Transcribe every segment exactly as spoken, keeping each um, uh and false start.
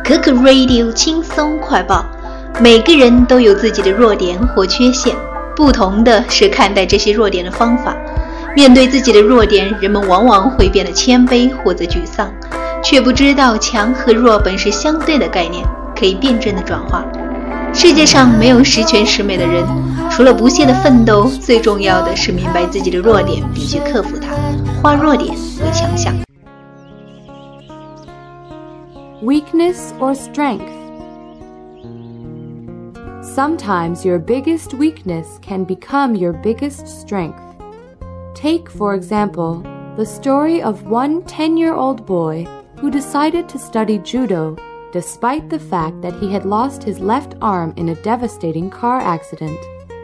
可可 Radio 轻松快报，每个人都有自己的弱点或缺陷，不同的是看待这些弱点的方法。面对自己的弱点，人们往往会变得谦卑或者沮丧，却不知道强和弱本是相对的概念，可以辩证的转化。世界上没有十全十美的人，除了不懈的奋斗，最重要的是明白自己的弱点并去克服它，化弱点为强项。 Weakness or strength. Sometimes your biggest weakness can become your biggest strength. Take, for example, the story of one ten-year-old boy who decided to study judo despite the fact that he had lost his left arm in a devastating car accident.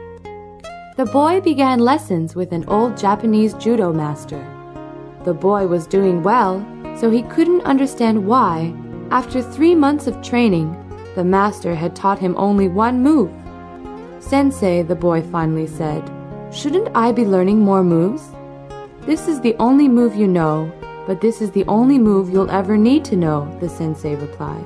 The boy began lessons with an old Japanese judo master. The boy was doing well, so he couldn't understand why, after three months of training, the master had taught him only one move. "Sensei," the boy finally said, "shouldn't I be learning more moves? This is the only move you know, but this is the only move you'll ever need to know," the sensei replied.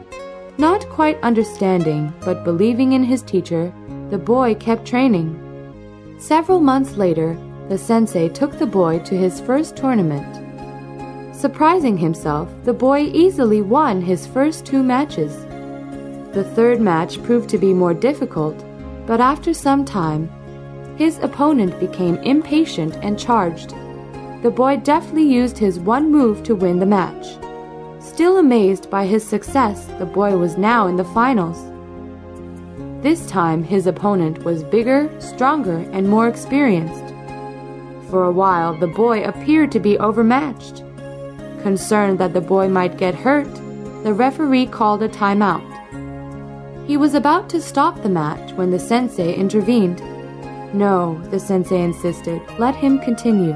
Not quite understanding, but believing in his teacher, the boy kept training. Several months later, the sensei took the boy to his first tournament. Surprising himself, the boy easily won his first two matches. The third match proved to be more difficult, but after some time, his opponent became impatient and charged. The boy deftly used his one move to win the match. Still amazed by his success, the boy was now in the finals. This time, his opponent was bigger, stronger, and more experienced. For a while, the boy appeared to be overmatched. Concerned that the boy might get hurt, the referee called a timeout. He was about to stop the match when the sensei intervened. "No," the sensei insisted, "let him continue."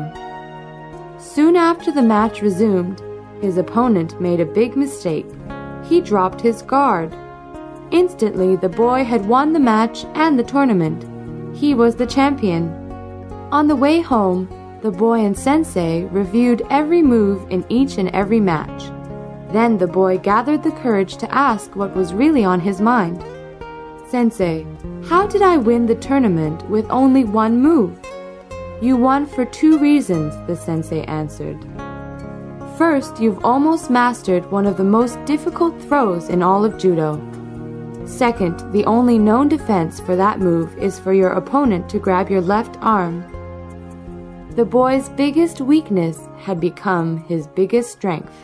Soon after the match resumed, his opponent made a big mistake. He dropped his guard. Instantly, the boy had won the match and the tournament. He was the champion. On the way home, the boy and sensei reviewed every move in each and every match. Then the boy gathered the courage to ask what was really on his mind. "Sensei, how did I win the tournament with only one move?" "You won for two reasons," the sensei answered. "First, you've almost mastered one of the most difficult throws in all of judo. Second, the only known defense for that move is for your opponent to grab your left arm." The boy's biggest weakness had become his biggest strength.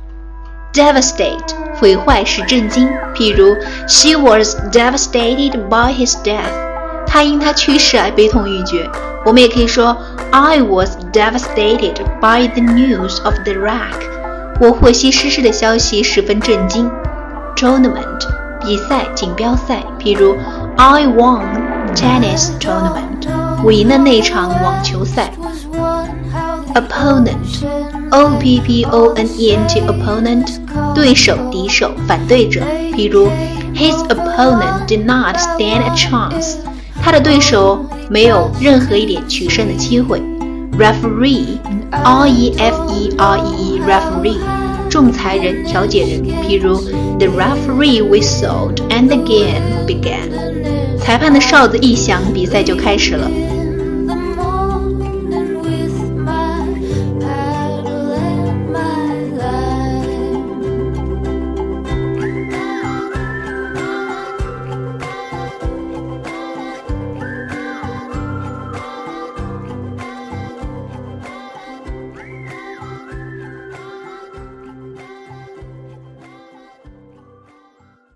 Devastate 毁坏使震惊，譬如 She was devastated by his death. 她因他去世而悲痛欲绝。我们也可以说 I was devastated by the news of the wreck. 我获悉失事的消息十分震惊。Tournament 比赛锦标赛，譬如 I won tennis tournament. 我赢了那场网球赛。Opponent O P P O N E N T opponent 对手敌手反对者，譬如 His opponent did not stand a chance. 他的对手没有任何一点取胜的机会。Referee R E F E R E E referee 仲裁人调解人，譬如 The referee whistled and the game began. 裁判的哨子一响，比赛就开始了。